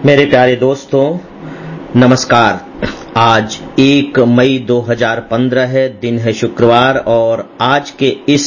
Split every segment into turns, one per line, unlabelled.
मेरे प्यारे दोस्तों, नमस्कार। आज 1 मई 2015 है, दिन है शुक्रवार और आज के इस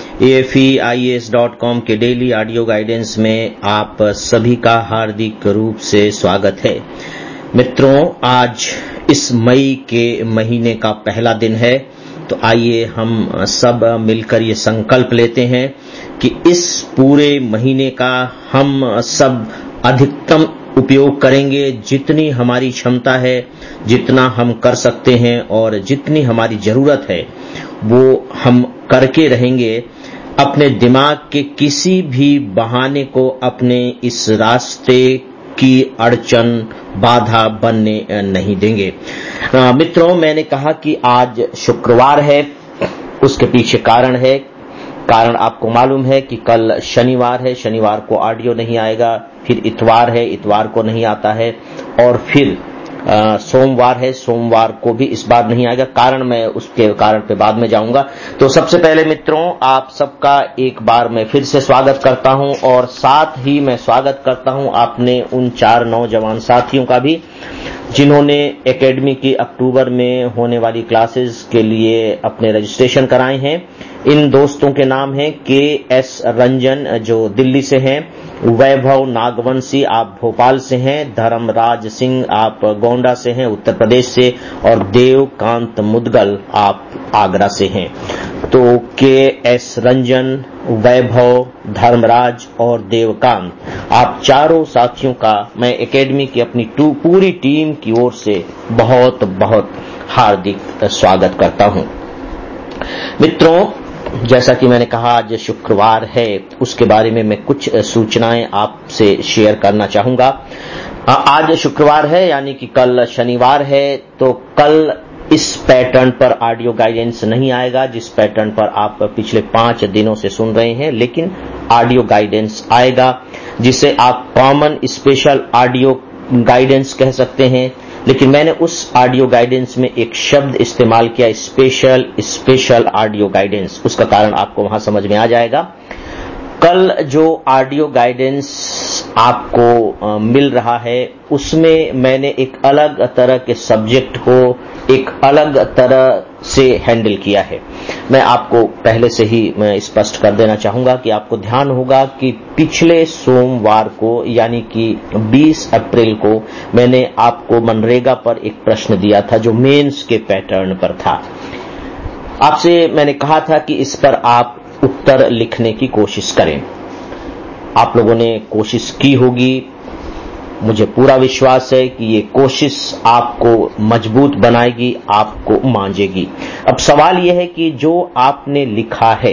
AFEIAS.com के डेली ऑडियो गाइडेंस में आप सभी का हार्दिक रूप से स्वागत है। मित्रों, आज इस मई के महीने का पहला दिन है, तो आइए हम सब मिलकर ये संकल्प लेते हैं कि इस पूरे महीने का हम सब अधिकतम उपयोग करेंगे। जितनी हमारी क्षमता है, जितना हम कर सकते हैं और जितनी हमारी जरूरत है वो हम करके रहेंगे। अपने दिमाग के किसी भी बहाने को अपने इस रास्ते की अड़चन, बाधा बनने नहीं देंगे। मित्रों, मैंने कहा कि आज शुक्रवार है, उसके पीछे कारण है। कारण आपको मालूम है कि कल शनिवार है, शनिवार को ऑडियो नहीं आएगा, फिर इतवार है, इतवार को नहीं आता है, और फिर सोमवार है, सोमवार को भी इस बार नहीं आएगा। कारण मैं उसके कारण पे बाद में जाऊंगा। तो सबसे पहले मित्रों, आप सबका एक बार मैं फिर से स्वागत करता हूं और साथ ही मैं स्वागत करता हूं अपने उन 4 नौजवान साथियों का भी जिन्होंने एकेडमी की अक्टूबर में होने वाली क्लासेस के लिए अपने रजिस्ट्रेशन कराए हैं। इन दोस्तों के नाम हैं KS रंजन जो दिल्ली से हैं, वैभव नागवंशी आप भोपाल से हैं, धर्मराज सिंह आप गोंडा से हैं उत्तर प्रदेश से, और देवकांत मुदगल आप आगरा से हैं। तो KS रंजन, वैभव, धर्मराज और देवकांत, आप चारों साथियों का मैं एकेडमी की अपनी पूरी टीम की ओर से बहुत बहुत हार्दिक स्वागत करता हूं। मित्रों, जैसा कि मैंने कहा आज शुक्रवार है, उसके बारे में मैं कुछ सूचनाएं आपसे शेयर करना चाहूंगा। आज शुक्रवार है यानी कि कल शनिवार है, तो कल इस पैटर्न पर ऑडियो गाइडेंस नहीं आएगा जिस पैटर्न पर आप पिछले 5 दिनों से सुन रहे हैं, लेकिन ऑडियो गाइडेंस आएगा जिसे आप कॉमन स्पेशल ऑडियो गाइडेंस कह सकते हैं। लेकिन मैंने उस ऑडियो गाइडेंस में एक शब्द इस्तेमाल किया, स्पेशल ऑडियो गाइडेंस। उसका कारण आपको वहां समझ में आ जाएगा। कल जो ऑडियो गाइडेंस आपको मिल रहा है उसमें मैंने एक अलग तरह के सब्जेक्ट को एक अलग तरह से हैंडल किया है। मैं आपको पहले से ही मैं स्पष्ट कर देना चाहूंगा कि आपको ध्यान होगा कि पिछले सोमवार को यानी कि 20 अप्रैल को मैंने आपको मनरेगा पर एक प्रश्न दिया था जो मेंस के पैटर्न पर था। आपसे मैंने कहा था कि इस पर आप उत्तर लिखने की कोशिश करें। आप लोगों ने कोशिश की होगी, मुझे पूरा विश्वास है कि ये कोशिश आपको मजबूत बनाएगी, आपको मांझेगी। अब सवाल यह है कि जो आपने लिखा है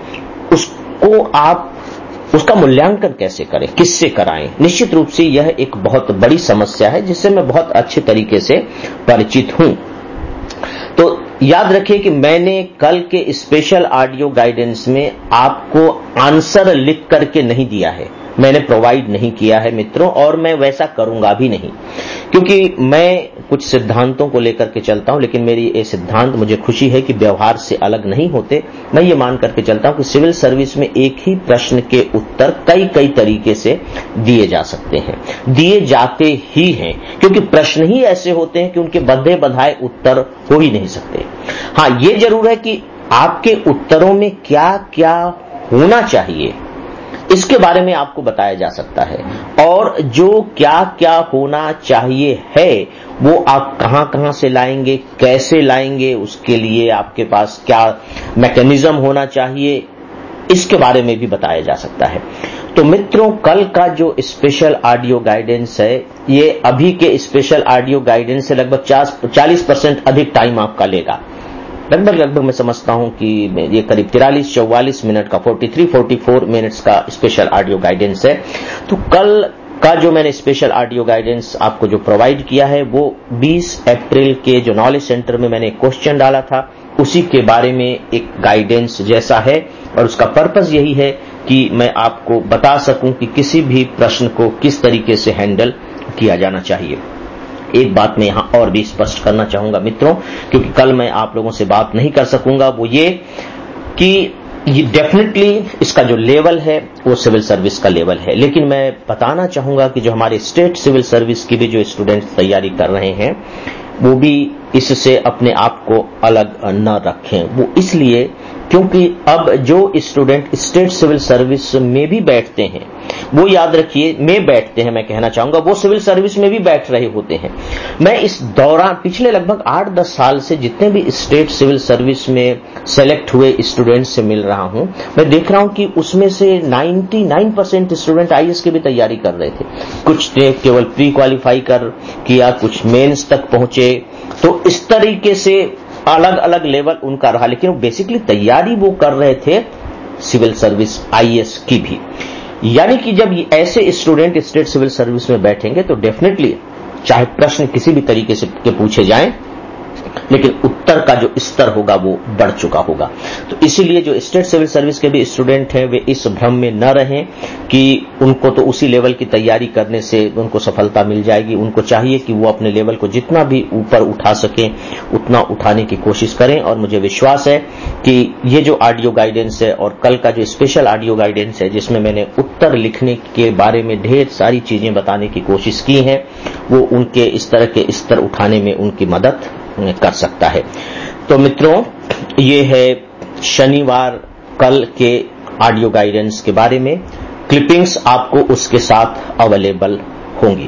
उसको आप उसका मूल्यांकन कैसे करें, किससे कराएं। निश्चित रूप से यह एक बहुत बड़ी समस्या है जिससे मैं बहुत अच्छे तरीके से परिचित हूं। तो याद रखिए कि मैंने कल के स्पेशल ऑडियो गाइडेंस में आपको आंसर लिख करके नहीं दिया है, मैंने प्रोवाइड नहीं किया है मित्रों, और मैं वैसा करूंगा भी नहीं, क्योंकि मैं कुछ सिद्धांतों को लेकर के चलता हूं। लेकिन मेरी ये सिद्धांत, मुझे खुशी है कि व्यवहार से अलग नहीं होते। मैं ये मान करके चलता हूं कि सिविल सर्विस में एक ही प्रश्न के उत्तर कई तरीके से दिए जा सकते हैं, दिए जाते ही हैं, क्योंकि प्रश्न ही ऐसे होते हैं कि उनके बंधे बंधाए उत्तर हो ही नहीं सकते। हाँ, ये जरूर है कि आपके उत्तरों में क्या क्या होना चाहिए इसके बारे में आपको बताया जा सकता है, और जो क्या क्या होना चाहिए है वो आप कहां से लाएंगे, कैसे लाएंगे, उसके लिए आपके पास क्या मैकेनिज्म होना चाहिए, इसके बारे में भी बताया जा सकता है। तो मित्रों, कल का जो स्पेशल ऑडियो गाइडेंस है ये अभी के स्पेशल ऑडियो गाइडेंस से लगभग 40% अधिक टाइम आपका लेगा। लगभग मैं समझता हूं कि ये करीब 43-44 मिनट का 43-44 मिनट्स का स्पेशल ऑडियो गाइडेंस है। तो कल का जो मैंने स्पेशल ऑडियो गाइडेंस आपको जो प्रोवाइड किया है वो 20 अप्रैल के जो नॉलेज सेंटर में मैंने क्वेश्चन डाला था उसी के बारे में एक गाइडेंस जैसा है, और उसका पर्पस यही है कि मैं आपको बता सकूं कि किसी भी प्रश्न को किस तरीके से हैंडल किया जाना चाहिए। एक बात मैं यहां और भी स्पष्ट करना चाहूंगा मित्रों, क्योंकि कल मैं आप लोगों से बात नहीं कर सकूंगा, वो ये कि ये डेफिनेटली इसका जो लेवल है वो सिविल सर्विस का लेवल है, लेकिन मैं बताना चाहूंगा कि जो हमारे स्टेट सिविल सर्विस की भी जो स्टूडेंट्स तैयारी कर रहे हैं वो भी इससे अपने आप को अलग न रखें। वो इसलिए क्योंकि अब जो स्टूडेंट स्टेट सिविल सर्विस में भी बैठते हैं, वो याद रखिए में बैठते हैं, मैं कहना चाहूंगा वो सिविल सर्विस में भी बैठ रहे होते हैं। मैं इस दौरान पिछले लगभग 8-10 साल से जितने भी स्टेट सिविल सर्विस में सेलेक्ट हुए स्टूडेंट्स से मिल रहा हूं, मैं देख रहा हूं कि उसमें से 99% स्टूडेंट आईएएस की भी तैयारी कर रहे थे। कुछ ने केवल प्री क्वालिफाई किया, कुछ मेंस तक पहुंचे। तो इस तरीके से अलग अलग लेवल उनका रहा, लेकिन वो बेसिकली तैयारी वो कर रहे थे सिविल सर्विस आईएएस की भी। यानी कि जब ऐसे स्टूडेंट स्टेट सिविल सर्विस में बैठेंगे तो डेफिनेटली चाहे प्रश्न किसी भी तरीके से के पूछे जाएं, लेकिन उत्तर का जो स्तर होगा वो बढ़ चुका होगा। तो इसीलिए जो स्टेट सिविल सर्विस के भी स्टूडेंट हैं वे इस भ्रम में न रहें कि उनको तो उसी लेवल की तैयारी करने से उनको सफलता मिल जाएगी। उनको चाहिए कि वो अपने लेवल को जितना भी ऊपर उठा सकें उतना उठाने की कोशिश करें। और मुझे विश्वास है कि ये जो ऑडियो गाइडेंस है और कल का जो स्पेशल ऑडियो गाइडेंस है जिसमें मैंने उत्तर लिखने के बारे में ढेर सारी चीजें बताने की कोशिश की है, वो उनके इस तरह के स्तर उठाने में उनकी मदद कर सकता है। तो मित्रों, ये है शनिवार कल के ऑडियो गाइडेंस के बारे में। क्लिपिंग्स आपको उसके साथ अवेलेबल होंगी।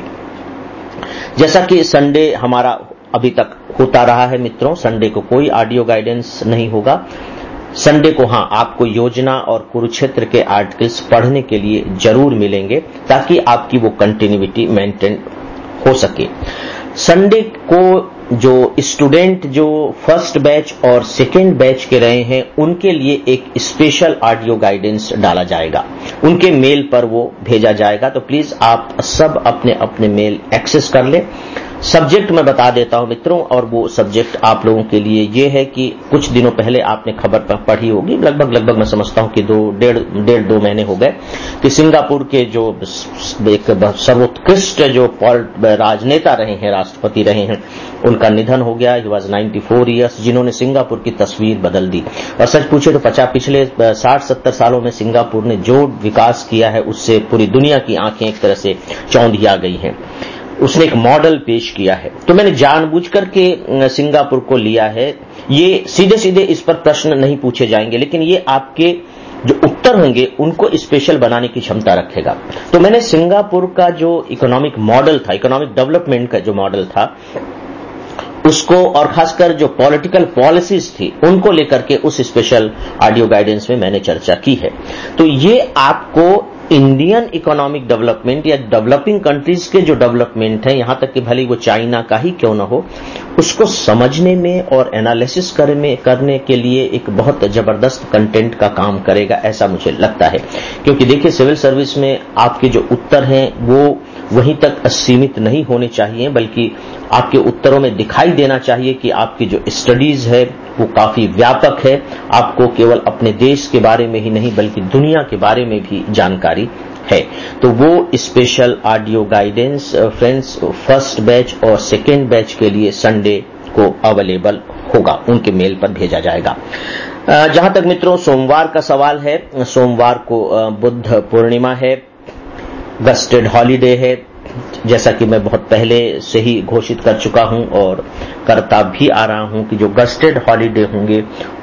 जैसा कि संडे हमारा अभी तक होता रहा है मित्रों, संडे को कोई ऑडियो गाइडेंस नहीं होगा। संडे को हां आपको योजना और कुरुक्षेत्र के आर्टिकल्स पढ़ने के लिए जरूर मिलेंगे ताकि आपकी वो कंटिन्यूटी मेंटेन हो सके। संडे को जो स्टूडेंट जो फर्स्ट बैच और सेकेंड बैच के रहे हैं उनके लिए एक स्पेशल ऑडियो गाइडेंस डाला जाएगा, उनके मेल पर वो भेजा जाएगा। तो प्लीज आप सब अपने अपने मेल एक्सेस कर लें। सब्जेक्ट मैं बता देता हूं मित्रों, और वो सब्जेक्ट आप लोगों के लिए ये है कि कुछ दिनों पहले आपने खबर पढ़ी होगी, लगभग मैं समझता हूं कि डेढ़ दो महीने हो गए कि सिंगापुर के जो एक सर्वोत्कृष्ट जो राजनेता रहे हैं, राष्ट्रपति रहे हैं, उनका निधन हो गया। ही वॉज 94 ईयर्स, जिन्होंने सिंगापुर की तस्वीर बदल दी। और सच पूछे तो पिछले 60-70 सालों में सिंगापुर ने जो विकास किया है उससे पूरी दुनिया की आंखें एक तरह से चौंधिया गई हैं। उसने एक मॉडल पेश किया है। तो मैंने जानबूझकर के सिंगापुर को लिया है। ये सीधे सीधे इस पर प्रश्न नहीं पूछे जाएंगे, लेकिन ये आपके जो उत्तर होंगे उनको स्पेशल बनाने की क्षमता रखेगा। तो मैंने सिंगापुर का जो इकोनॉमिक मॉडल था, इकोनॉमिक डेवलपमेंट का जो मॉडल था उसको, और खासकर जो पॉलिटिकल पॉलिसीज थी उनको लेकर के उस स्पेशल ऑडियो गाइडेंस में मैंने चर्चा की है। तो ये आपको इंडियन इकोनॉमिक डेवलपमेंट या डेवलपिंग कंट्रीज के जो डेवलपमेंट है, यहां तक कि भले वो चाइना का ही क्यों न हो, उसको समझने में और एनालिसिस करने के लिए एक बहुत जबरदस्त कंटेंट का काम करेगा, ऐसा मुझे लगता है। क्योंकि देखिए सिविल सर्विस में आपके जो उत्तर हैं वो वहीं तक सीमित नहीं होने चाहिए, बल्कि आपके उत्तरों में दिखाई देना चाहिए कि आपकी जो स्टडीज है वो काफी व्यापक है। आपको केवल अपने देश के बारे में ही नहीं बल्कि दुनिया के बारे में भी जानकारी है। तो वो special audio guidance friends first batch और सेकेंड बैच के लिए संडे को अवेलेबल होगा, उनके मेल पर भेजा जाएगा। जहां तक मित्रों सोमवार का सवाल है, सोमवार को बुद्ध पूर्णिमा है, गस्टेड हॉलीडे है, जैसा कि मैं बहुत पहले से ही घोषित कर चुका हूं और करता भी आ रहा हूं कि जो गस्टेड हॉलीडे होंगे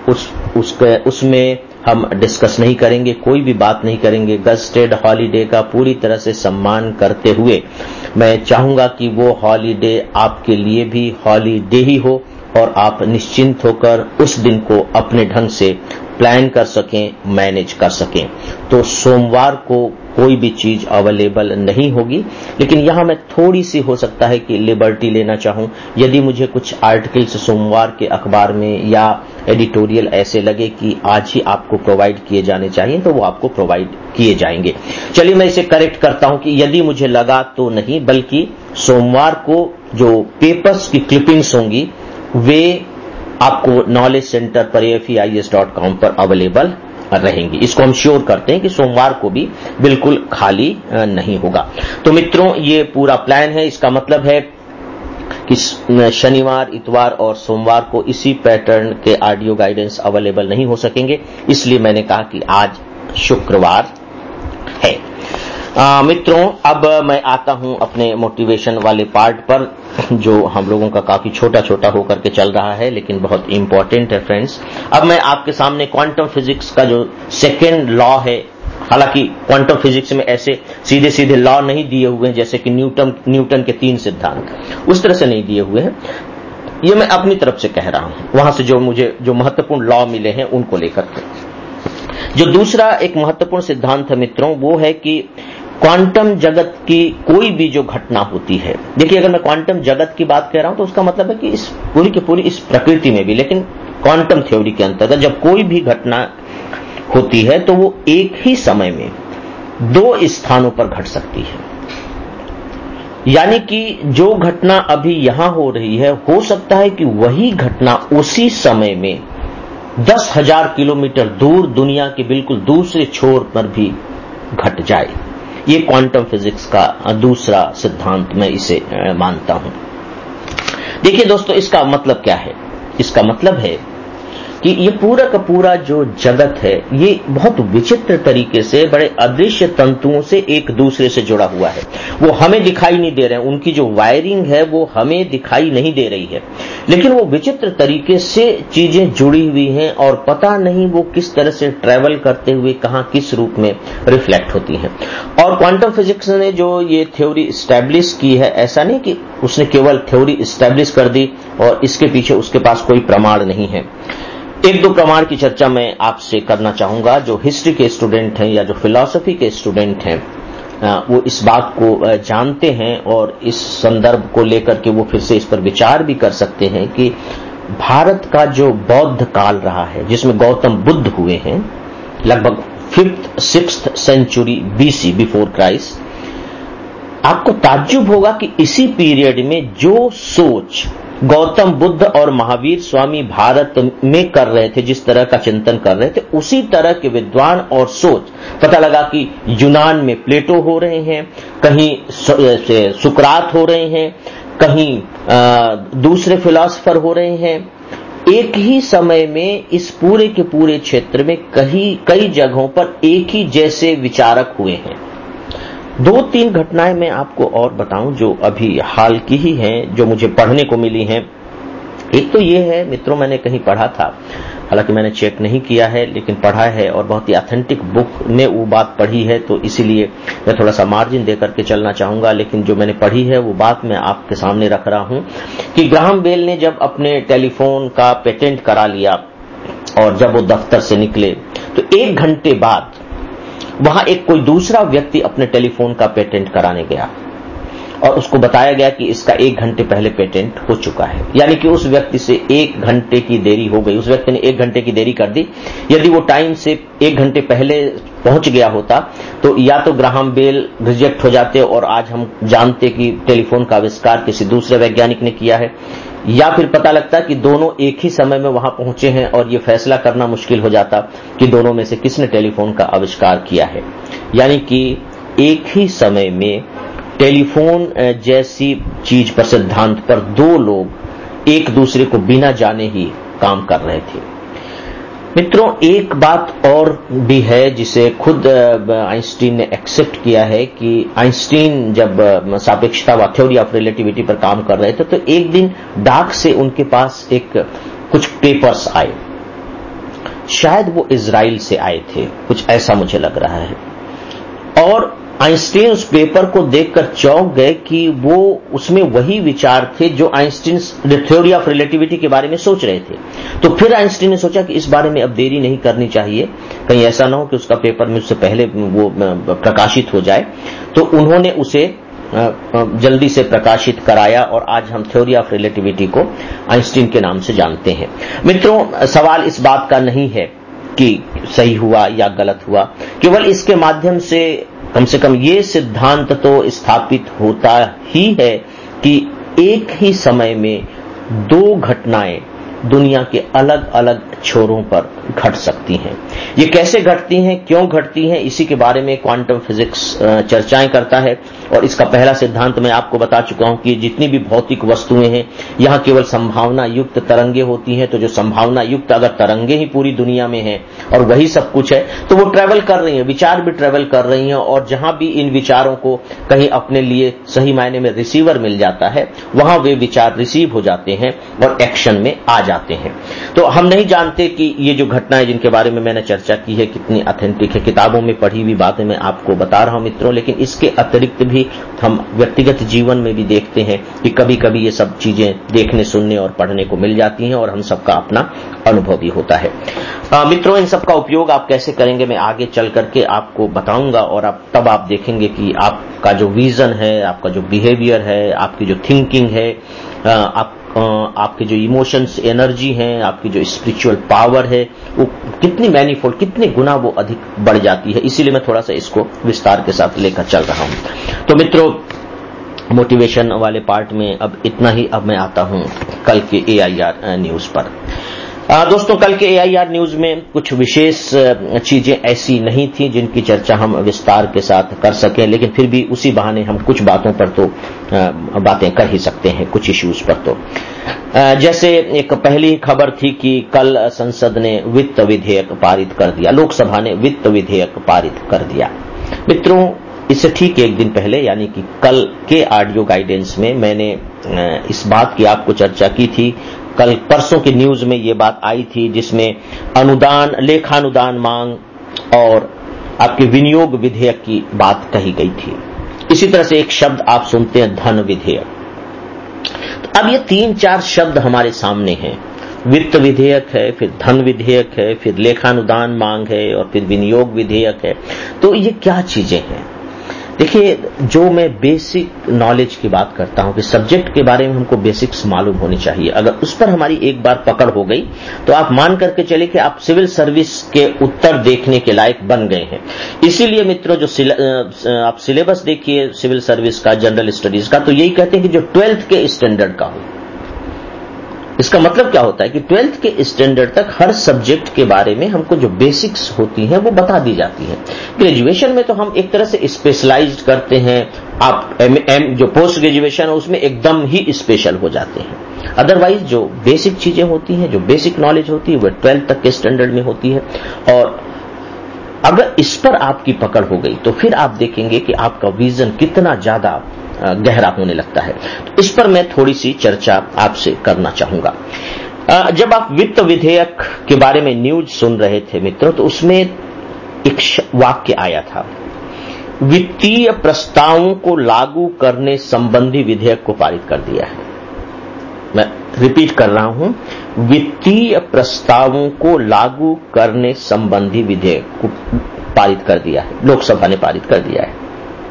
उसमें हम डिस्कस नहीं करेंगे, कोई भी बात नहीं करेंगे। गस्टेड हॉलीडे का पूरी तरह से सम्मान करते हुए मैं चाहूंगा कि वो हॉलीडे आपके लिए भी हॉलीडे ही हो और आप निश्चिंत होकर उस दिन को अपने ढंग से प्लान कर सकें, मैनेज कर सकें। तो सोमवार को कोई भी चीज अवेलेबल नहीं होगी, लेकिन यहां मैं थोड़ी सी हो सकता है कि लिबर्टी लेना चाहूं। यदि मुझे कुछ आर्टिकल्स सोमवार के अखबार में या एडिटोरियल ऐसे लगे कि आज ही आपको प्रोवाइड किए जाने चाहिए तो वो आपको प्रोवाइड किए जाएंगे। चलिए मैं इसे करेक्ट करता हूं कि यदि मुझे लगा तो नहीं, बल्कि सोमवार को जो पेपर्स की क्लिपिंग्स होंगी वे आपको नॉलेज सेंटर पर AFEIS.com पर अवेलेबल रहेंगी। इसको हम श्योर करते हैं कि सोमवार को भी बिल्कुल खाली नहीं होगा। तो मित्रों ये पूरा प्लान है। इसका मतलब है कि शनिवार, इतवार और सोमवार को इसी पैटर्न के ऑडियो गाइडेंस अवेलेबल नहीं हो सकेंगे, इसलिए मैंने कहा कि आज शुक्रवार है। मित्रों, अब मैं आता हूं अपने मोटिवेशन वाले पार्ट पर, जो हम लोगों का काफी छोटा छोटा होकर के चल रहा है लेकिन बहुत इंपॉर्टेंट है फ्रेंड्स। अब मैं आपके सामने क्वांटम फिजिक्स का जो सेकेंड लॉ है, हालांकि क्वांटम फिजिक्स में ऐसे सीधे सीधे लॉ नहीं दिए हुए हैं जैसे कि न्यूटन के 3 सिद्धांत, उस तरह से नहीं दिए हुए हैं, ये मैं अपनी तरफ से कह रहा हूं, वहां से जो मुझे जो महत्वपूर्ण लॉ मिले हैं उनको लेकर के। जो दूसरा एक महत्वपूर्ण सिद्धांत है मित्रों, वो है कि क्वांटम जगत की कोई भी जो घटना होती है, देखिए अगर मैं क्वांटम जगत की बात कर रहा हूं तो उसका मतलब है कि इस पूरी की पूरी इस प्रकृति में भी, लेकिन क्वांटम थ्योरी के अंतर्गत जब कोई भी घटना होती है तो वो एक ही समय में 2 स्थानों पर घट सकती है। यानी कि जो घटना अभी यहां हो रही है, हो सकता है कि वही घटना उसी समय में 10,000 किलोमीटर दूर दुनिया के बिल्कुल दूसरे छोर पर भी घट जाए। ये क्वांटम फिजिक्स का दूसरा सिद्धांत मैं इसे मानता हूं। देखिए दोस्तों, इसका मतलब क्या है? इसका मतलब है कि ये पूरा का पूरा जो जगत है, ये बहुत विचित्र तरीके से बड़े अदृश्य तंतुओं से एक दूसरे से जुड़ा हुआ है। वो हमें दिखाई नहीं दे रहे हैं, उनकी जो वायरिंग है वो हमें दिखाई नहीं दे रही है, लेकिन वो विचित्र तरीके से चीजें जुड़ी हुई हैं और पता नहीं वो किस तरह से ट्रैवल करते हुए कहां किस रूप में रिफ्लेक्ट होती हैं। और क्वांटम फिजिक्स ने जो ये थ्योरी एस्टैब्लिश की है, ऐसा नहीं कि उसने केवल थ्योरी एस्टैब्लिश कर दी और इसके पीछे उसके पास कोई प्रमाण नहीं है। 1-2 प्रमाण की चर्चा मैं आपसे करना चाहूंगा। जो हिस्ट्री के स्टूडेंट हैं या जो फिलॉसफी के स्टूडेंट हैं, वो इस बात को जानते हैं और इस संदर्भ को लेकर के वो फिर से इस पर विचार भी कर सकते हैं कि भारत का जो बौद्ध काल रहा है, जिसमें गौतम बुद्ध हुए हैं, लगभग 5th-6th century BC, before Christ, आपको ताज्जुब होगा कि इसी पीरियड में जो सोच गौतम बुद्ध और महावीर स्वामी भारत में कर रहे थे, जिस तरह का चिंतन कर रहे थे, उसी तरह के विद्वान और सोच पता लगा कि यूनान में प्लेटो हो रहे हैं, कहीं सुकरात हो रहे हैं, कहीं दूसरे फिलॉसफर हो रहे हैं। एक ही समय में इस पूरे के पूरे क्षेत्र में कई जगहों पर एक ही जैसे विचारक हुए हैं। 2-3 घटनाएं मैं आपको और बताऊं जो अभी हाल की ही हैं, जो मुझे पढ़ने को मिली हैं। एक तो ये है मित्रों, मैंने कहीं पढ़ा था, हालांकि मैंने चेक नहीं किया है लेकिन पढ़ा है और बहुत ही ऑथेंटिक बुक में वो बात पढ़ी है, तो इसीलिए मैं थोड़ा सा मार्जिन देकर के चलना चाहूंगा, लेकिन जो मैंने पढ़ी है वो बात मैं आपके सामने रख रहा हूं कि ग्राहम बेल ने जब अपने टेलीफोन का पेटेंट करा लिया और जब वो दफ्तर से निकले तो 1 घंटे बाद वहां एक कोई दूसरा व्यक्ति अपने टेलीफोन का पेटेंट कराने गया और उसको बताया गया कि इसका 1 घंटे पहले पेटेंट हो चुका है। यानी कि उस व्यक्ति से 1 घंटे की देरी हो गई, उस व्यक्ति ने 1 घंटे की देरी कर दी। यदि वो टाइम से 1 घंटे पहले पहुंच गया होता तो या तो ग्राहम बेल रिजेक्ट हो जाते और आज हम जानते कि टेलीफोन का आविष्कार किसी दूसरे वैज्ञानिक ने किया है, या फिर पता लगता कि दोनों एक ही समय में वहां पहुंचे हैं और ये फैसला करना मुश्किल हो जाता कि दोनों में से किसने टेलीफोन का आविष्कार किया है। यानी कि एक ही समय में टेलीफोन जैसी चीज पर, सिद्धांत पर 2 लोग एक दूसरे को बिना जाने ही काम कर रहे थे। मित्रों, एक बात और भी है जिसे खुद आइंस्टीन ने एक्सेप्ट किया है कि आइंस्टीन जब सापेक्षता व थ्योरी ऑफ रिलेटिविटी पर काम कर रहे थे तो एक दिन डाक से उनके पास कुछ पेपर्स आए, शायद वो इजराइल से आए थे, कुछ ऐसा मुझे लग रहा है। और आइंस्टीन उस पेपर को देखकर चौंक गए कि वो उसमें वही विचार थे जो आइंस्टीन थ्योरी ऑफ रिलेटिविटी के बारे में सोच रहे थे। तो फिर आइंस्टीन ने सोचा कि इस बारे में अब देरी नहीं करनी चाहिए, कहीं ऐसा ना हो कि उसका पेपर में उससे पहले वो प्रकाशित हो जाए। तो उन्होंने उसे जल्दी से प्रकाशित कराया और आज हम थ्योरी ऑफ रिलेटिविटी को आइंस्टीन के नाम से जानते हैं। मित्रों, सवाल इस बात का नहीं है कि सही हुआ या गलत हुआ, केवल इसके माध्यम से कम ये सिद्धांत तो स्थापित होता ही है कि एक ही समय में 2 घटनाएं दुनिया के अलग अलग छोरों पर घट सकती हैं। ये कैसे घटती हैं, क्यों घटती हैं, इसी के बारे में क्वांटम फिजिक्स चर्चाएं करता है। और इसका पहला सिद्धांत मैं आपको बता चुका हूं कि जितनी भी भौतिक वस्तुएं हैं यहां केवल संभावना युक्त तरंगे होती हैं। तो जो संभावना युक्त अगर तरंगे ही पूरी दुनिया में हैं और वही सब कुछ है तो वो ट्रेवल कर रही हैं, विचार भी ट्रेवल कर रही हैं, और जहां भी इन विचारों को कहीं अपने लिए सही मायने में रिसीवर मिल जाता है वहां वे विचार रिसीव हो जाते हैं और एक्शन में आ जाते हैं। तो हम नहीं जानते कि ये जो घटनाएं जिनके बारे में मैंने चर्चा की है कितनी ऑथेंटिक है, किताबों में पढ़ी हुई बातें मैं आपको बता रहा हूं मित्रों, लेकिन इसके अतिरिक्त भी हम व्यक्तिगत जीवन में भी देखते हैं कि कभी कभी ये सब चीजें देखने, सुनने और पढ़ने को मिल जाती हैं और हम सबका अपना अनुभव भी होता है। मित्रों, इन सब का उपयोग आप कैसे करेंगे मैं आगे चल करके आपको बताऊंगा, और तब आप देखेंगे कि आपका जो विजन है, आपका जो बिहेवियर है, आपकी जो थिंकिंग है, आपके जो इमोशंस, एनर्जी हैं, आपकी जो स्पिरिचुअल पावर है, वो कितनी मैनीफोल्ड, कितने गुना वो अधिक बढ़ जाती है। इसीलिए मैं थोड़ा सा इसको विस्तार के साथ लेकर चल रहा हूं। तो मित्रों, मोटिवेशन वाले पार्ट में अब इतना ही। अब मैं आता हूं कल के AIR न्यूज पर। दोस्तों, कल के AIR न्यूज में कुछ विशेष चीजें ऐसी नहीं थी जिनकी चर्चा हम विस्तार के साथ कर सकें, लेकिन फिर भी उसी बहाने हम कुछ बातों पर तो बातें कर ही सकते हैं, कुछ इश्यूज पर। तो जैसे एक पहली खबर थी कि कल संसद ने वित्त विधेयक पारित कर दिया, लोकसभा ने वित्त विधेयक पारित कर दिया। मित्रों, इससे ठीक एक दिन पहले यानी कि कल के ऑडियो गाइडेंस में मैंने इस बात की आपको चर्चा की थी। कल परसों की न्यूज में ये बात आई थी जिसमें अनुदान, लेखानुदान मांग और आपके विनियोग विधेयक की बात कही गई थी। इसी तरह से एक शब्द आप सुनते हैं, धन विधेयक। तो अब ये 3-4 शब्द हमारे सामने हैं। वित्त विधेयक है, फिर धन विधेयक है, फिर लेखानुदान मांग है और फिर विनियोग विधेयक है। तो ये क्या चीजें हैं? देखिए, जो मैं बेसिक नॉलेज की बात करता हूं कि सब्जेक्ट के बारे में हमको बेसिक्स मालूम होनी चाहिए, अगर उस पर हमारी एक बार पकड़ हो गई तो आप मान करके चले कि आप सिविल सर्विस के उत्तर देखने के लायक बन गए हैं। इसीलिए मित्रों, जो आप सिलेबस देखिए सिविल सर्विस का, जनरल स्टडीज का, तो यही कहते हैं कि जो 12th के स्टैंडर्ड का हो। इसका मतलब क्या होता है कि 12th के स्टैंडर्ड तक हर सब्जेक्ट के बारे में हमको जो बेसिक्स होती हैं वो बता दी जाती हैं। ग्रेजुएशन में तो हम एक तरह से स्पेशलाइज्ड करते हैं, आप जो पोस्ट ग्रेजुएशन है उसमें एकदम ही स्पेशल हो जाते हैं। अदरवाइज जो बेसिक चीजें होती हैं, जो बेसिक नॉलेज होती है, वो 12th तक के स्टैंडर्ड में होती है। और अगर इस पर आपकी पकड़ हो गई तो फिर आप देखेंगे कि आपका विजन कितना ज्यादा गहरा होने लगता है। तो इस पर मैं थोड़ी सी चर्चा आपसे करना चाहूंगा। जब आप वित्त विधेयक के बारे में न्यूज सुन रहे थे मित्रों, तो उसमें एक वाक्य आया था, वित्तीय प्रस्तावों को लागू करने संबंधी विधेयक को पारित कर दिया है। मैं रिपीट कर रहा हूं, वित्तीय प्रस्तावों को लागू करने संबंधी विधेयक को पारित कर दिया है, लोकसभा ने पारित कर दिया है।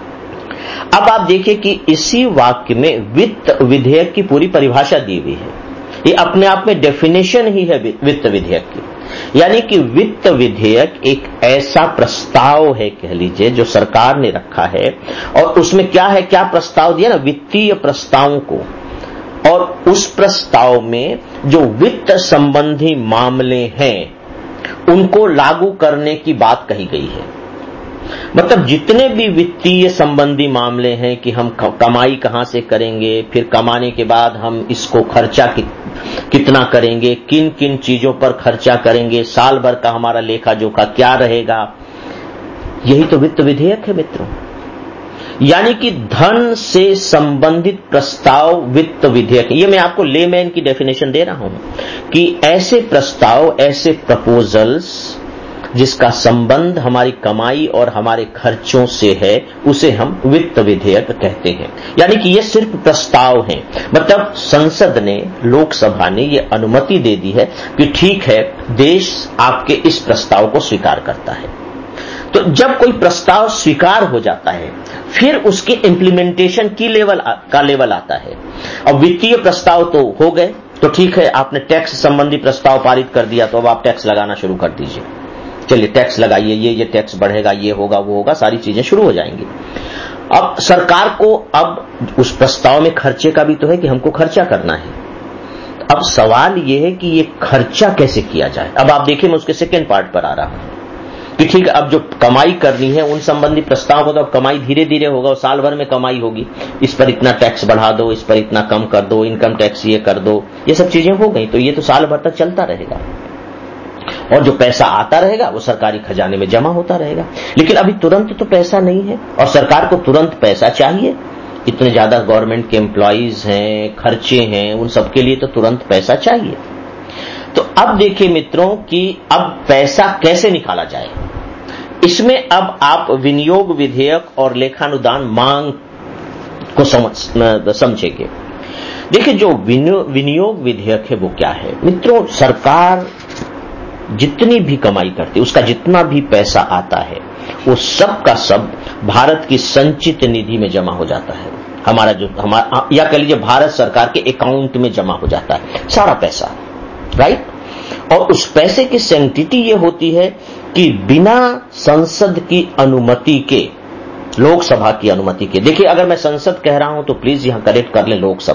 अब आप देखिए कि इसी वाक्य में वित्त विधेयक की पूरी परिभाषा दी हुई है। ये अपने आप में डेफिनेशन ही है वित्त विधेयक की। यानी कि वित्त विधेयक एक ऐसा प्रस्ताव है, कह लीजिए, जो सरकार ने रखा है, और उसमें क्या है, क्या प्रस्ताव दिया ना, वित्तीय प्रस्तावों को, और उस प्रस्ताव में जो वित्त संबंधी मामले हैं उनको लागू करने की बात कही गई है। मतलब जितने भी वित्तीय संबंधी मामले हैं कि हम कमाई कहां से करेंगे, फिर कमाने के बाद हम इसको खर्चा कितना करेंगे, किन किन चीजों पर खर्चा करेंगे, साल भर का हमारा लेखा जोखा क्या रहेगा, यही तो वित्त विधेयक है मित्रों। यानी कि धन से संबंधित प्रस्ताव वित्त विधेयक। ये मैं आपको लेमैन की डेफिनेशन दे रहा हूं कि ऐसे प्रस्ताव, ऐसे प्रपोजल्स जिसका संबंध हमारी कमाई और हमारे खर्चों से है, उसे हम वित्त विधेयक कहते हैं। यानी कि ये सिर्फ प्रस्ताव हैं। मतलब संसद ने, लोकसभा ने ये अनुमति दे दी है कि ठीक है, देश आपके इस प्रस्ताव को स्वीकार करता है। तो जब कोई प्रस्ताव स्वीकार हो जाता है, फिर उसके इंप्लीमेंटेशन की लेवल आता है। अब वित्तीय प्रस्ताव तो हो गए, तो ठीक है, आपने टैक्स संबंधी प्रस्ताव पारित कर दिया, तो अब आप टैक्स लगाना शुरू कर दीजिए। चलिए टैक्स लगाइए, ये टैक्स बढ़ेगा, ये होगा, वो होगा, सारी चीजें शुरू हो जाएंगी। अब सरकार को अब उस प्रस्ताव में खर्चे का भी तो है कि हमको खर्चा करना है। अब सवाल यह है कि ये खर्चा कैसे किया जाए। अब आप देखिए, मैं उसके सेकेंड पार्ट पर आ रहा हूं कि ठीक है, अब जो कमाई करनी है उन संबंधी प्रस्ताव को, तो अब कमाई धीरे धीरे होगा और साल भर में कमाई होगी, इस पर इतना टैक्स बढ़ा दो, इस पर इतना कम कर दो, इनकम टैक्स ये कर दो, ये सब चीजें हो गई, तो ये तो साल भर तक चलता रहेगा और जो पैसा आता रहेगा वो सरकारी खजाने में जमा होता रहेगा। लेकिन अभी तुरंत तो पैसा नहीं है और सरकार को तुरंत पैसा चाहिए, इतने ज्यादा गवर्नमेंट के एम्प्लॉइज हैं, खर्चे हैं, उन सबके लिए तो तुरंत पैसा चाहिए। तो अब देखिए मित्रों कि अब पैसा कैसे निकाला जाए, इसमें अब आप विनियोग विधेयक और लेखानुदान मांग को समझेंगे। देखिए, जो विनियोग विधेयक है वो क्या है मित्रों, सरकार जितनी भी कमाई करती है, उसका जितना भी पैसा आता है वो सब का सब भारत की संचित निधि में जमा हो जाता है। हमारा या कह लीजिए भारत सरकार के अकाउंट में जमा हो जाता है सारा पैसा, राइट। और उस पैसे की सैंक्टिटी ये होती है कि बिना संसद की अनुमति के, लोकसभा की अनुमति के, देखिए अगर मैं संसद कह रहा हूं तो प्लीज यहां करेक्ट कर लें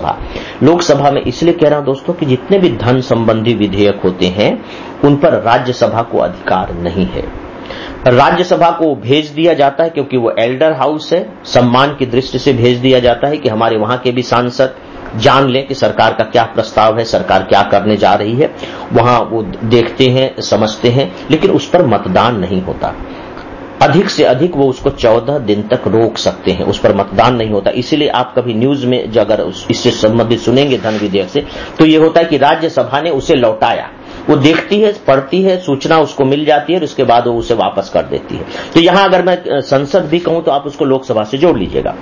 लोकसभा में इसलिए कह रहा हूं दोस्तों कि जितने भी धन संबंधी विधेयक होते हैं उन पर राज्यसभा को अधिकार नहीं है। राज्यसभा को भेज दिया जाता है क्योंकि वो एल्डर हाउस है, सम्मान की दृष्टि से भेज दिया जाता है कि हमारे वहां के भी सांसद जान लें कि सरकार का क्या प्रस्ताव है, सरकार क्या करने जा रही है, वहां वो देखते हैं, समझते हैं, लेकिन उस पर मतदान नहीं होता। अधिक से अधिक वो उसको 14 दिन तक रोक सकते हैं, उस पर मतदान नहीं होता। इसीलिए आप कभी न्यूज में जो अगर इससे संबंधित सुनेंगे धन विधेयक से, तो ये होता है कि राज्यसभा ने उसे लौटाया, वो देखती है, पढ़ती है, सूचना उसको मिल जाती है और उसके बाद वो उसे वापस कर देती है। तो यहां अगर मैं संसद भी कहूं तो आप उसको लोकसभा से जोड़ लीजिएगा।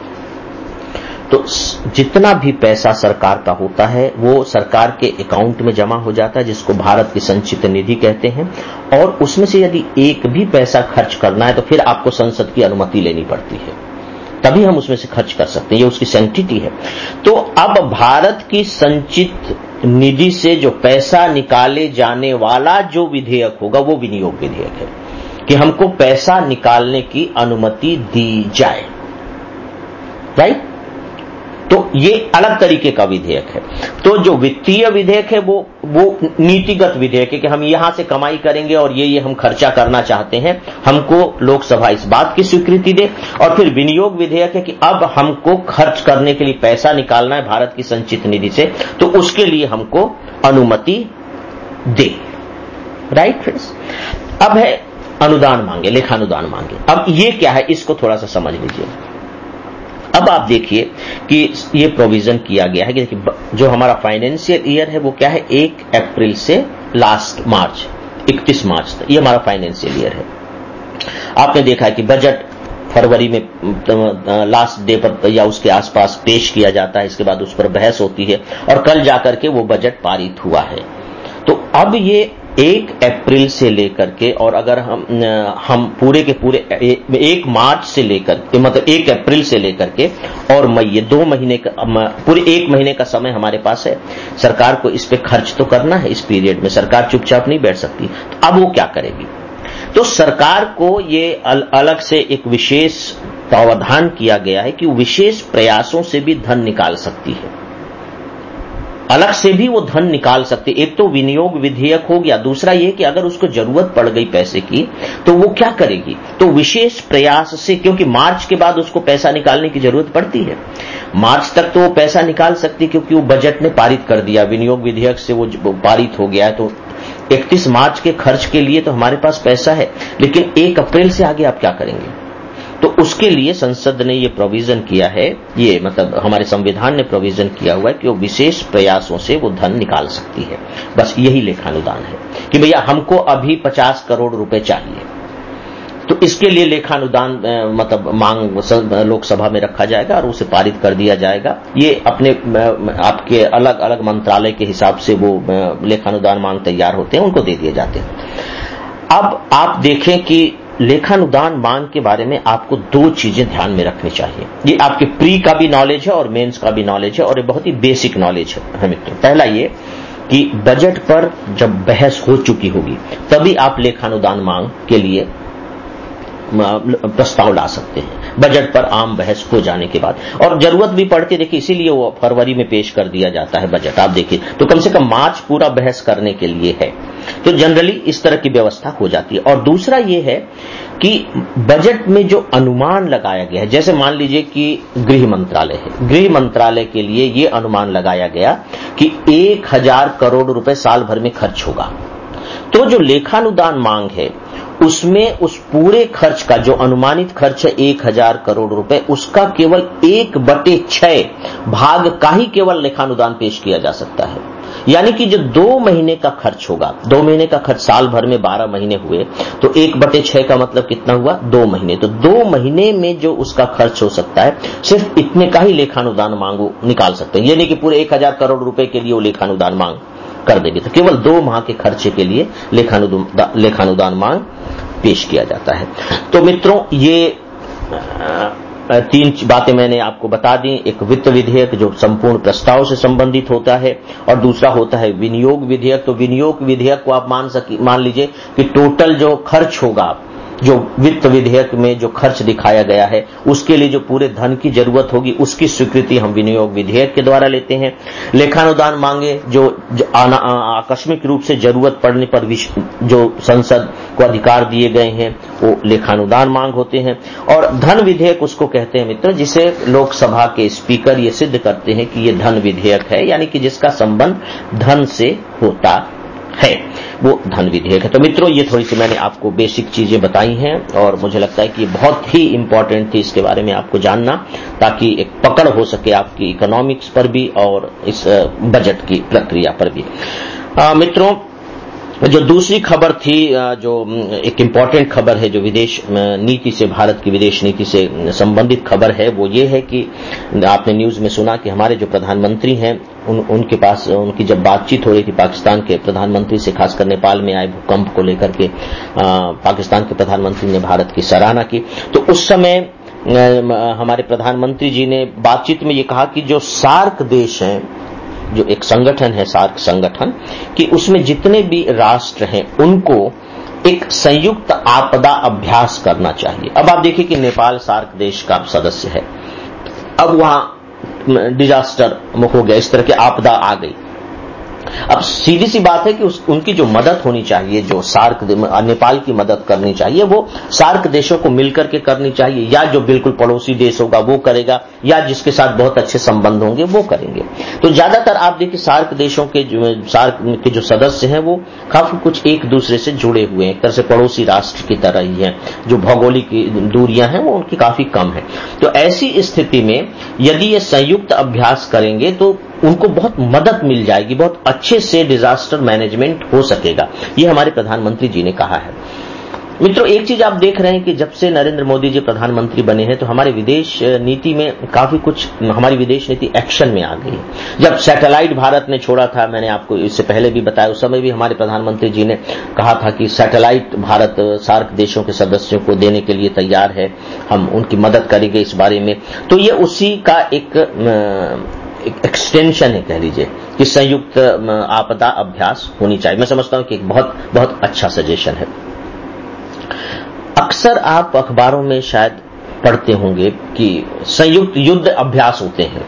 तो जितना भी पैसा सरकार का होता है वो सरकार के अकाउंट में जमा हो जाता है, जिसको भारत की संचित निधि कहते हैं, और उसमें से यदि एक भी पैसा खर्च करना है तो फिर आपको संसद की अनुमति लेनी पड़ती है, तभी हम उसमें से खर्च कर सकते हैं, ये उसकी सैंक्टिटी है। तो अब भारत की संचित निधि से जो पैसा निकाले जाने वाला जो विधेयक होगा वो विनियोग विधेयक है कि हमको पैसा निकालने की अनुमति दी जाए, राइट। तो ये अलग तरीके का विधेयक है। तो जो वित्तीय विधेयक है वो नीतिगत विधेयक है कि हम यहां से कमाई करेंगे और ये हम खर्चा करना चाहते हैं, हमको लोकसभा इस बात की स्वीकृति दे। और फिर विनियोग विधेयक है कि अब हमको खर्च करने के लिए पैसा निकालना है भारत की संचित निधि से, तो उसके लिए हमको अनुमति दे, राइट फ्रेंड्स। अब है अनुदान मांगे, लेखानुदान मांगे। अब ये क्या है, इसको थोड़ा सा समझ लीजिए। अब आप देखिए कि ये प्रोविजन किया गया है कि देखिए जो हमारा फाइनेंशियल ईयर है वो क्या है, 1 अप्रैल से लास्ट मार्च 31 मार्च तक, ये हमारा फाइनेंशियल ईयर है। आपने देखा है कि बजट फरवरी में लास्ट डे पर या उसके आसपास पेश किया जाता है, इसके बाद उस पर बहस होती है और कल जाकर के वो बजट पारित हुआ है। तो अब ये 1 अप्रैल से लेकर के, और अगर हम पूरे के पूरे 1 मार्च से लेकर मतलब 1 अप्रैल से लेकर के और मई, ये 2 महीने का, पूरे 1 महीने का समय हमारे पास है। सरकार को इस पे खर्च तो करना है, इस पीरियड में सरकार चुपचाप नहीं बैठ सकती। तो अब वो क्या करेगी, तो सरकार को ये अलग से एक विशेष प्रावधान किया गया है कि विशेष प्रयासों से भी धन निकाल सकती है, अलग से भी वो धन निकाल सकती। एक तो विनियोग विधेयक हो गया, दूसरा ये कि अगर उसको जरूरत पड़ गई पैसे की तो वो क्या करेगी, तो विशेष प्रयास से, क्योंकि मार्च के बाद उसको पैसा निकालने की जरूरत पड़ती है, मार्च तक तो वो पैसा निकाल सकती क्योंकि वो बजट ने पारित कर दिया, विनियोग विधेयक से वो पारित हो गया है। तो 31 मार्च के खर्च के लिए तो हमारे पास पैसा है, लेकिन 1 अप्रैल से आगे आप क्या करेंगे। तो उसके लिए संसद ने ये प्रोविजन किया है, ये मतलब हमारे संविधान ने प्रोविजन किया हुआ है कि वो विशेष प्रयासों से वो धन निकाल सकती है। बस यही लेखानुदान है कि भैया हमको अभी 50 करोड़ रुपए चाहिए, तो इसके लिए लेखानुदान मतलब मांग लोकसभा में रखा जाएगा और उसे पारित कर दिया जाएगा। ये अपने आपके अलग अलग मंत्रालय के हिसाब से वो लेखानुदान मांग तैयार होते हैं, उनको दे दिए जाते हैं। अब आप देखें कि लेखानुदान मांग के बारे में आपको 2 चीजें ध्यान में रखनी चाहिए। ये आपके प्री का भी नॉलेज है और मेंस का भी नॉलेज है, और ये बहुत ही बेसिक नॉलेज है मित्रों। पहला ये कि बजट पर जब बहस हो चुकी होगी तभी आप लेखानुदान मांग के लिए प्रस्ताव ला सकते हैं बजट पर आम बहस हो जाने के बाद। और जरूरत भी पड़ती, देखिए इसीलिए वो फरवरी में पेश कर दिया जाता है बजट, आप देखिए तो कम से कम मार्च पूरा बहस करने के लिए है। तो जनरली इस तरह की व्यवस्था हो जाती है। और दूसरा ये है कि बजट में जो अनुमान लगाया गया है, जैसे मान लीजिए कि गृह मंत्रालय है, गृह मंत्रालय के लिए ये अनुमान लगाया गया कि 1000 करोड़ रुपए साल भर में खर्च होगा। तो जो लेखानुदान मांग है उसमें उस पूरे खर्च का जो अनुमानित खर्च है 1000 करोड़ रुपए, उसका केवल 1/6 भाग का ही केवल लेखानुदान पेश किया जा सकता है। यानी कि जो 2 महीने का खर्च होगा, 2 महीने का खर्च साल भर में 12 महीने हुए, तो 1/6 का मतलब कितना हुआ, 2 महीने। तो 2 महीने में जो उसका खर्च हो सकता है सिर्फ इतने का ही लेखानुदान मांग निकाल सकते हैं। यानी कि पूरे 1000 करोड़ रुपए के लिए वो लेखानुदान मांग कर देंगे। तो केवल 2 माह के खर्चे के लिए लेखानुदान मांग पेश किया जाता है। तो मित्रों ये 3 बातें मैंने आपको बता दी। एक वित्त विधेयक जो संपूर्ण प्रस्ताव से संबंधित होता है, और दूसरा होता है विनियोग विधेयक। तो विनियोग विधेयक को आप मान लीजिए कि टोटल जो खर्च होगा, जो वित्त विधेयक में जो खर्च दिखाया गया है, उसके लिए जो पूरे धन की जरूरत होगी उसकी स्वीकृति हम विनियोग विधेयक के द्वारा लेते हैं। लेखानुदान मांगे जो आकस्मिक रूप से जरूरत पड़ने पर जो संसद को अधिकार दिए गए हैं वो लेखानुदान मांग होते हैं। और धन विधेयक उसको कहते हैं मित्र, जिसे लोकसभा के स्पीकर ये सिद्ध करते हैं कि ये धन विधेयक है, यानी कि जिसका संबंध धन से होता है, वो धन विधेयक है। तो मित्रों ये थोड़ी सी मैंने आपको बेसिक चीजें बताई हैं, और मुझे लगता है कि बहुत ही इंपॉर्टेंट थी इसके बारे में आपको जानना, ताकि एक पकड़ हो सके आपकी इकोनॉमिक्स पर भी और इस बजट की प्रक्रिया पर भी। मित्रों जो दूसरी खबर थी, जो एक इम्पॉर्टेंट खबर है, जो विदेश नीति से, भारत की विदेश नीति से संबंधित खबर है, वो ये है कि आपने न्यूज में सुना कि हमारे जो प्रधानमंत्री हैं उनके पास उनकी जब बातचीत हो रही थी पाकिस्तान के प्रधानमंत्री से, खासकर नेपाल में आए भूकंप को लेकर के पाकिस्तान के प्रधानमंत्री ने भारत की सराहना की। तो उस समय हमारे प्रधानमंत्री जी ने बातचीत में ये कहा कि जो सार्क देश हैं, जो एक संगठन है सार्क संगठन, कि उसमें जितने भी राष्ट्र हैं उनको एक संयुक्त आपदा अभ्यास करना चाहिए। अब आप देखिए कि नेपाल सार्क देश का सदस्य है, अब वहां डिजास्टर हो गया, इस तरह की आपदा आ गई। अब सीधी सी बात है कि उनकी जो मदद होनी चाहिए, जो सार्क नेपाल की मदद करनी चाहिए, वो सार्क देशों को मिलकर के करनी चाहिए, या जो बिल्कुल पड़ोसी देश होगा वो करेगा, या जिसके साथ बहुत अच्छे संबंध होंगे वो करेंगे। तो ज्यादातर आप देखिए सार्क देशों के जो सदस्य हैं वो काफी कुछ एक दूसरे से जुड़े हुए हैं, एक तरह से पड़ोसी राष्ट्र की तरह ही हैं। जो भौगोलिक दूरियां हैं वो उनकी काफी कम है। तो ऐसी स्थिति में यदि ये संयुक्त अभ्यास करेंगे तो उनको बहुत मदद मिल जाएगी, बहुत अच्छे से डिजास्टर मैनेजमेंट हो सकेगा, ये हमारे प्रधानमंत्री जी ने कहा है। मित्रों एक चीज आप देख रहे हैं कि जब से नरेंद्र मोदी जी प्रधानमंत्री बने हैं तो हमारे विदेश नीति में काफी कुछ, हमारी विदेश नीति एक्शन में आ गई। जब सैटेलाइट भारत ने छोड़ा था, मैंने आपको इससे पहले भी बताया, उस समय भी हमारे प्रधानमंत्री जी ने कहा था कि सैटेलाइट भारत सार्क देशों के सदस्यों को देने के लिए तैयार है, हम उनकी मदद करेंगे इस बारे में। तो ये उसी का एक एक्सटेंशन है, कह लीजिए, कि संयुक्त आपदा अभ्यास होनी चाहिए। मैं समझता हूं कि एक बहुत बहुत अच्छा सजेशन है। अक्सर आप अखबारों में शायद पढ़ते होंगे कि संयुक्त युद्ध अभ्यास होते हैं,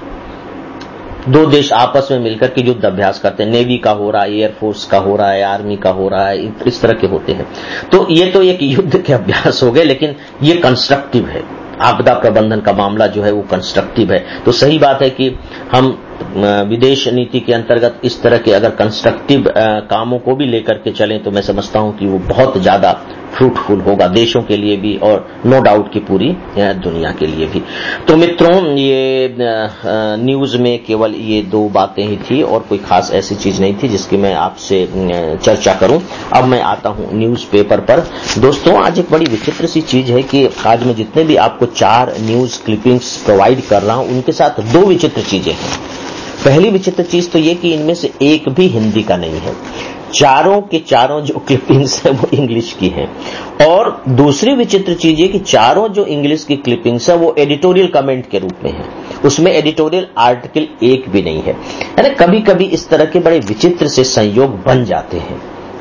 2 देश आपस में मिलकर के युद्ध अभ्यास करते हैं, नेवी का हो रहा है, एयरफोर्स का हो रहा है, आर्मी का हो रहा है, इस तरह के होते हैं। तो ये तो एक युद्ध के अभ्यास हो गए, लेकिन ये कंस्ट्रक्टिव है। आपदा प्रबंधन का मामला जो है वो कंस्ट्रक्टिव है। तो सही बात है कि हम विदेश नीति के अंतर्गत इस तरह के अगर कंस्ट्रक्टिव कामों को भी लेकर के चलें तो मैं समझता हूं कि वो बहुत ज्यादा फ्रूटफुल होगा देशों के लिए भी, और नो डाउट की पूरी दुनिया के लिए भी। तो मित्रों ये न्यूज में केवल ये 2 बातें ही थी, और कोई खास ऐसी चीज नहीं थी जिसकी मैं आपसे चर्चा करूं। अब मैं आता हूं न्यूज़पेपर पर। दोस्तों आज एक बड़ी विचित्र सी चीज है कि आज मैं जितने भी आपको 4 न्यूज क्लिपिंग्स प्रोवाइड कर रहा हूं उनके साथ 2 विचित्र चीजें हैं। पहली विचित्र चीज तो ये कि इनमें से एक भी हिंदी का नहीं है, चारों के चारों जो क्लिपिंग्स है वो इंग्लिश की हैं। और दूसरी विचित्र चीज ये कि चारों जो इंग्लिश की क्लिपिंग्स है वो एडिटोरियल कमेंट के रूप में है, उसमें एडिटोरियल आर्टिकल एक भी नहीं है। यानी कभी कभी इस तरह के बड़े विचित्र से संयोग बन जाते हैं।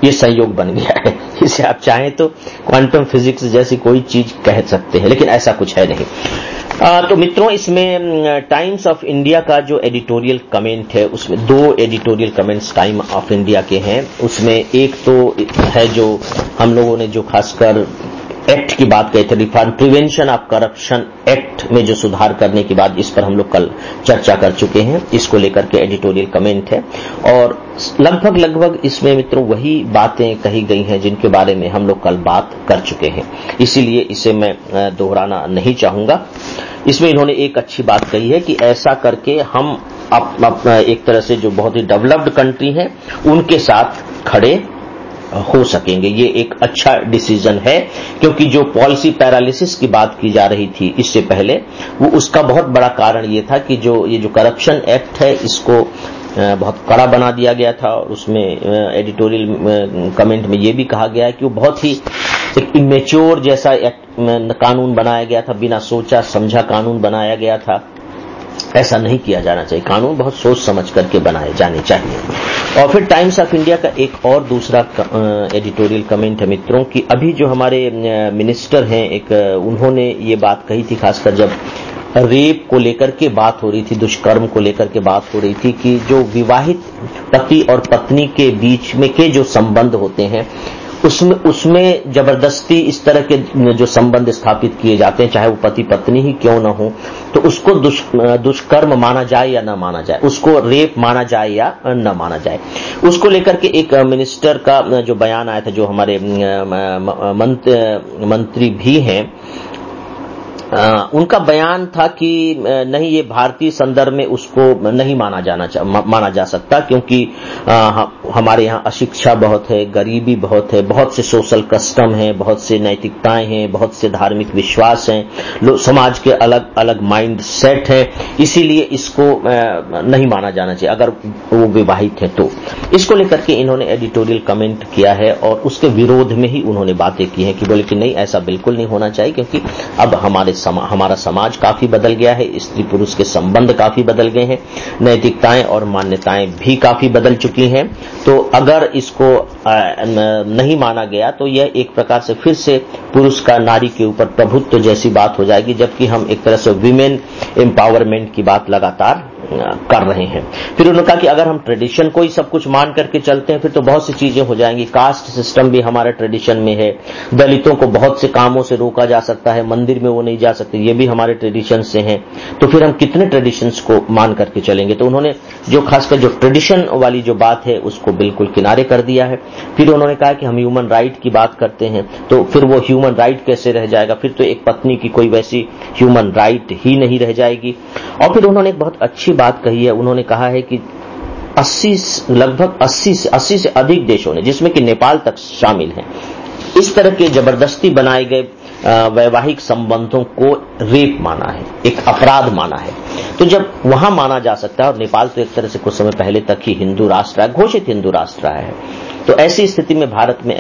ये संयोग बन गया है। इसे आप चाहें तो क्वांटम फिजिक्स जैसी कोई चीज कह सकते हैं, लेकिन ऐसा कुछ है नहीं। तो मित्रों, इसमें टाइम्स ऑफ इंडिया का जो एडिटोरियल कमेंट है, उसमें 2 editorial comments time of India के हैं। उसमें एक तो है जो हम लोगों ने जो खासकर एक्ट की बात कही थी, reform prevention of corruption act में जो सुधार करने की बात, इस पर हम लोग कल चर्चा कर चुके हैं। इसको लेकर के एडिटोरियल कमेंट है और लगभग इसमें मित्रों वही बातें कही गई हैं जिनके बारे में हम लोग कल बात कर चुके हैं, इसीलिए इसे मैं दोहराना नहीं चाहूंगा। इसमें इन्होंने एक अच्छी बात कही है कि ऐसा करके हम एक तरह से जो बहुत ही डेवलप्ड कंट्री है उनके साथ खड़े हो सकेंगे। ये एक अच्छा डिसीजन है, क्योंकि जो पॉलिसी पैरालिसिस की बात की जा रही थी इससे पहले, वो उसका बहुत बड़ा कारण ये था कि ये जो करप्शन एक्ट है इसको बहुत कड़ा बना दिया गया था और उसमें एडिटोरियल कमेंट में ये भी कहा गया है कि वो बहुत ही एक इमेच्योर जैसा कानून बनाया गया था, बिना सोचा समझा कानून बनाया गया था। ऐसा नहीं किया जाना चाहिए, कानून बहुत सोच समझ करके बनाए जाने चाहिए। और फिर टाइम्स ऑफ इंडिया का एक और दूसरा एडिटोरियल कमेंट है मित्रों कि अभी जो हमारे मिनिस्टर हैं, एक उन्होंने ये बात कही थी, खासकर जब रेप को लेकर के बात हो रही थी, दुष्कर्म को लेकर के बात हो रही थी, कि जो विवाहित पति और पत्नी के बीच में के जो संबंध होते हैं उसमें जबरदस्ती इस तरह के जो संबंध स्थापित किए जाते हैं, चाहे वो पति पत्नी ही क्यों न हो, तो उसको दुष्कर्म माना जाए या न माना जाए, उसको रेप माना जाए या न माना जाए, उसको लेकर के एक मिनिस्टर का जो बयान आया था, जो हमारे मंत्री भी हैं, उनका बयान था कि नहीं, ये भारतीय संदर्भ में उसको नहीं माना जा सकता, क्योंकि हमारे यहाँ अशिक्षा बहुत है, गरीबी बहुत है, बहुत से सोशल कस्टम हैं, बहुत से नैतिकताएं हैं, बहुत से धार्मिक विश्वास हैं, समाज के अलग अलग माइंड सेट है, इसीलिए इसको नहीं माना जाना चाहिए अगर वो विवाहित है तो। इसको लेकर के इन्होंने एडिटोरियल कमेंट किया है और उसके विरोध में ही उन्होंने बातें की हैं कि बोले कि नहीं, ऐसा बिल्कुल नहीं होना चाहिए, क्योंकि अब हमारा समाज काफी बदल गया है, स्त्री पुरुष के संबंध काफी बदल गए हैं, नैतिकताएं और मान्यताएं भी काफी बदल चुकी हैं। तो अगर इसको नहीं माना गया तो यह एक प्रकार से फिर से पुरुष का नारी के ऊपर प्रभुत्व जैसी बात हो जाएगी, जबकि हम एक तरह से विमेन एम्पावरमेंट की बात लगातार कर रहे हैं। फिर उन्होंने कहा कि अगर हम ट्रेडिशन को ही सब कुछ मान करके चलते हैं फिर तो बहुत सी चीजें हो जाएंगी, कास्ट सिस्टम भी हमारे ट्रेडिशन में है, दलितों को बहुत से कामों से रोका जा सकता है, मंदिर में वो नहीं जा सकते, ये भी हमारे ट्रेडिशन से हैं, तो फिर हम कितने ट्रेडिशंस को मान करके चलेंगे। तो उन्होंने जो खासकर जो ट्रेडिशन वाली जो बात है उसको बिल्कुल किनारे कर दिया है। फिर उन्होंने कहा कि हम ह्यूमन राइट की बात करते हैं, तो फिर वो ह्यूमन राइट कैसे रह जाएगा, फिर तो एक पत्नी की कोई वैसी ह्यूमन राइट ही नहीं रह जाएगी। और फिर उन्होंने एक बहुत अच्छी बात कही है, उन्होंने कहा है कि लगभग 80 से अधिक देशों ने, जिसमें कि नेपाल तक शामिल हैं, इस तरह के जबरदस्ती बनाए गए वैवाहिक संबंधों को रेप माना है, एक अपराध माना है। तो जब वहां माना जा सकता है, और नेपाल तो एक तरह से कुछ समय पहले तक ही हिंदू राष्ट्र है, घोषित हिंदू राष्ट्र है, तो ऐसी स्थिति में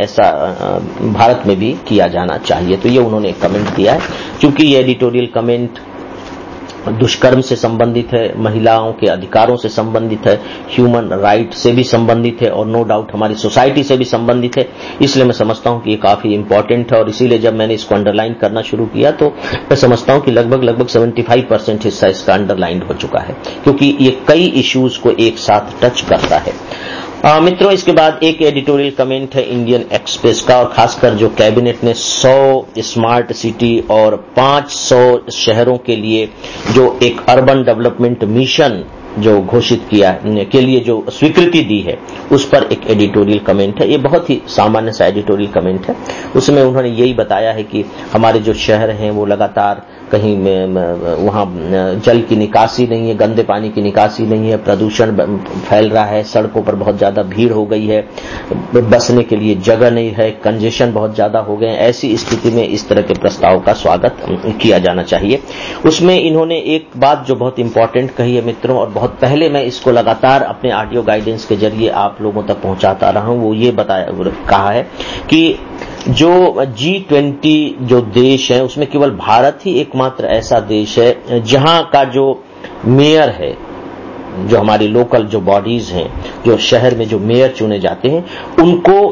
भारत में भी किया जाना चाहिए। तो ये उन्होंने कमेंट दिया है। चूंकि ये एडिटोरियल कमेंट दुष्कर्म से संबंधित है, महिलाओं के अधिकारों से संबंधित है, ह्यूमन राइट से भी संबंधित है और नो डाउट हमारी सोसाइटी से भी संबंधित है, इसलिए मैं समझता हूं कि ये काफी इंपॉर्टेंट है। और इसीलिए जब मैंने इसको अंडरलाइन करना शुरू किया तो मैं समझता हूं कि लगभग 75% हिस्सा इसका अंडरलाइन हो चुका है, क्योंकि ये कई इश्यूज को एक साथ टच करता है। मित्रों, इसके बाद एक एडिटोरियल कमेंट है इंडियन एक्सप्रेस का, और खासकर जो कैबिनेट ने 100 स्मार्ट सिटी और 500 शहरों के लिए जो एक अर्बन डेवलपमेंट मिशन जो घोषित किया के लिए जो स्वीकृति दी है, उस पर एक एडिटोरियल कमेंट है। ये बहुत ही सामान्य सा एडिटोरियल कमेंट है। उसमें उन्होंने यही बताया है कि हमारे जो शहर हैं वो लगातार कहीं वहां जल की निकासी नहीं है, गंदे पानी की निकासी नहीं है, प्रदूषण फैल रहा है, सड़कों पर बहुत ज्यादा भीड़ हो गई है, बसने के लिए जगह नहीं है, कंजेशन बहुत ज्यादा हो गए हैं। ऐसी स्थिति में इस तरह के प्रस्ताव का स्वागत किया जाना चाहिए। उसमें इन्होंने एक बात जो बहुत इंपॉर्टेंट कही है मित्रों, और बहुत पहले मैं इसको लगातार अपने ऑडियो गाइडेंस के जरिए आप लोगों तक पहुंचाता रहा हूं, वो ये कहा है कि जो G20 जो देश है उसमें केवल भारत ही एकमात्र ऐसा देश है जहां का जो मेयर है, जो हमारी लोकल जो बॉडीज हैं, जो शहर में जो मेयर चुने जाते हैं, उनको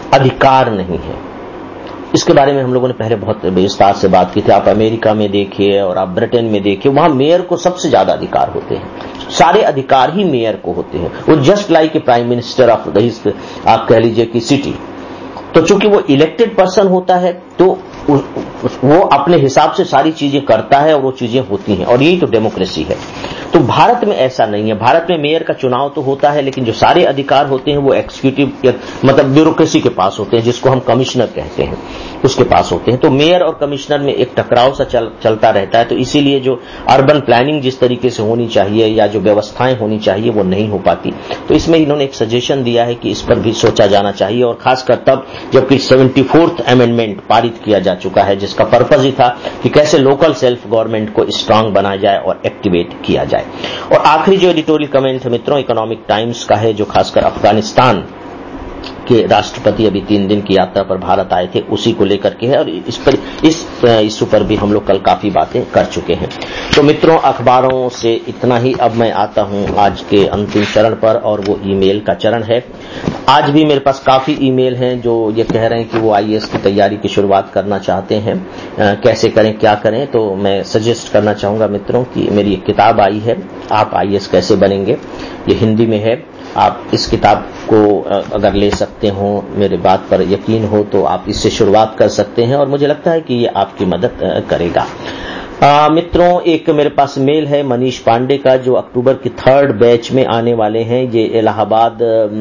अधिकार नहीं है। इसके बारे में हम लोगों ने पहले बहुत विस्तार से बात की थी। आप अमेरिका में देखिए और आप ब्रिटेन में देखिए, वहां मेयर को सबसे ज्यादा अधिकार होते हैं, सारे अधिकार ही मेयर को होते हैं। वो just like a prime minister of the आप कह लीजिए कि सिटी। तो चूंकि वो इलेक्टेड पर्सन होता है तो वो अपने हिसाब से सारी चीजें करता है और वो चीजें होती हैं, और यही तो डेमोक्रेसी है। तो भारत में ऐसा नहीं है। भारत में मेयर का चुनाव तो होता है, लेकिन जो सारे अधिकार होते हैं वो एग्जीक्यूटिव मतलब ब्यूरोक्रेसी के पास होते हैं, जिसको हम कमिश्नर कहते हैं, उसके पास होते हैं। तो मेयर और कमिश्नर में एक टकराव सा चलता रहता है। तो इसीलिए जो अर्बन प्लानिंग जिस तरीके से होनी चाहिए या जो व्यवस्थाएं होनी चाहिए वो नहीं हो पाती। तो इसमें इन्होंने एक सजेशन दिया है कि इस पर भी सोचा जाना चाहिए, और खासकर तब जबकि 74th अमेंडमेंट पारित किया जा चुका है, जिसका पर्पज ही था कि कैसे लोकल सेल्फ गवर्नमेंट को स्ट्रांग बनाया जाए और एक्टिवेट किया जाए। और आखिरी जो एडिटोरियल कमेंट है मित्रों, इकोनॉमिक टाइम्स का है, जो खासकर अफगानिस्तान के राष्ट्रपति अभी 3 दिन की यात्रा पर भारत आए थे, उसी को लेकर के है। और इस इश्यू पर भी हम लोग कल काफी बातें कर चुके हैं। तो मित्रों, अखबारों से इतना ही। अब मैं आता हूं आज के अंतिम चरण पर, और वो ईमेल का चरण है। आज भी मेरे पास काफी ईमेल हैं जो ये कह रहे हैं कि वो आईएएस की तैयारी की शुरुआत करना चाहते हैं। कैसे करें, क्या करें। तो मैं सजेस्ट करना चाहूंगा मित्रों कि मेरी एक किताब आई है, आप आईएएस कैसे बनेंगे, ये हिंदी में है। आप इस किताब को अगर ले सकते हो, मेरे बात पर यकीन हो, तो आप इससे शुरुआत कर सकते हैं, और मुझे लगता है कि ये आपकी मदद करेगा। मित्रों, एक मेरे पास मेल है मनीष पांडे का, जो अक्टूबर की 3rd बैच में आने वाले हैं। ये इलाहाबाद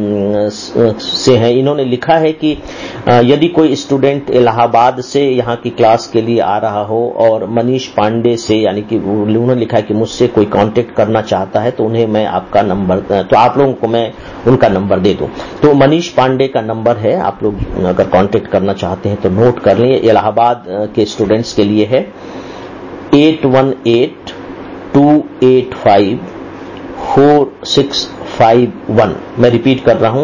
से हैं। इन्होंने लिखा है कि यदि कोई स्टूडेंट इलाहाबाद से यहाँ की क्लास के लिए आ रहा हो और मनीष पांडे से, यानी कि उन्होंने लिखा है कि मुझसे कोई कांटेक्ट करना चाहता है, तो उन्हें मैं आपका नंबर, तो आप लोगों को मैं उनका नंबर दे दूं। तो मनीष पांडे का नंबर है, आप लोग अगर कांटेक्ट करना चाहते हैं तो नोट कर लें। इलाहाबाद के स्टूडेंट्स के लिए है 818-285-4651। मैं रिपीट कर रहा हूं,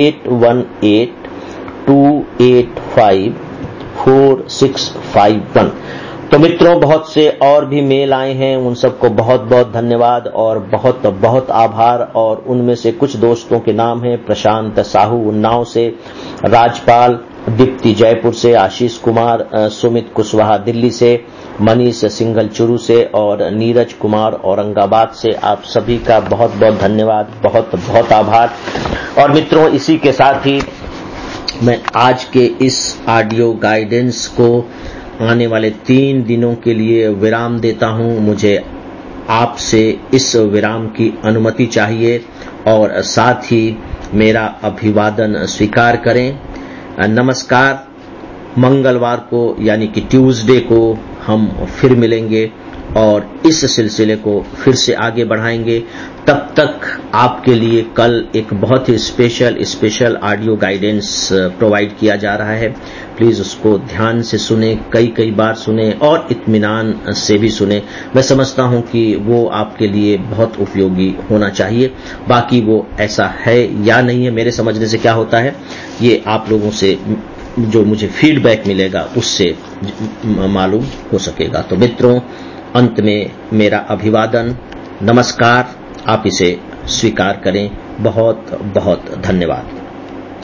818-285-4651। तो मित्रों, बहुत से और भी मेल आए हैं, उन सबको बहुत बहुत धन्यवाद और बहुत बहुत आभार। और उनमें से कुछ दोस्तों के नाम हैं: प्रशांत साहू उन्नाव से, राजपाल दीप्ति जयपुर से, आशीष कुमार, सुमित कुशवाहा दिल्ली से, मनीष सिंघल चुरू से, और नीरज कुमार औरंगाबाद से। आप सभी का बहुत बहुत धन्यवाद, बहुत बहुत आभार। और मित्रों, इसी के साथ ही मैं आज के इस ऑडियो गाइडेंस को आने वाले 3 दिनों के लिए विराम देता हूं। मुझे आपसे इस विराम की अनुमति चाहिए, और साथ ही मेरा अभिवादन स्वीकार करें। नमस्कार। मंगलवार को यानी कि ट्यूसडे को हम फिर मिलेंगे और इस सिलसिले को फिर से आगे बढ़ाएंगे। तब तक आपके लिए कल एक बहुत ही स्पेशल ऑडियो गाइडेंस प्रोवाइड किया जा रहा है। प्लीज उसको ध्यान से सुने, कई बार सुने और इत्मीनान से भी सुने। मैं समझता हूं कि वो आपके लिए बहुत उपयोगी होना चाहिए। बाकी वो ऐसा है या नहीं है, मेरे समझने से क्या होता है, ये आप लोगों से जो मुझे फीडबैक मिलेगा उससे मालूम हो सकेगा। तो मित्रों, अंत में मेरा अभिवादन, नमस्कार। आप इसे स्वीकार करें। बहुत बहुत धन्यवाद।